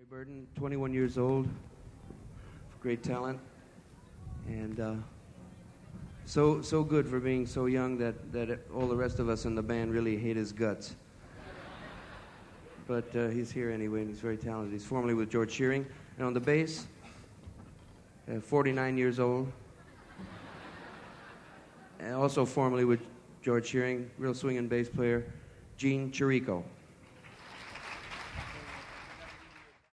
Burden, 21 years old, great talent, and so good for being so young that all the rest of us in the band really hate his guts. But he's here anyway, and he's very talented. He's formerly with George Shearing. And on the bass, 49 years old, and also formerly with George Shearing, real swinging bass player, Gene Chirico.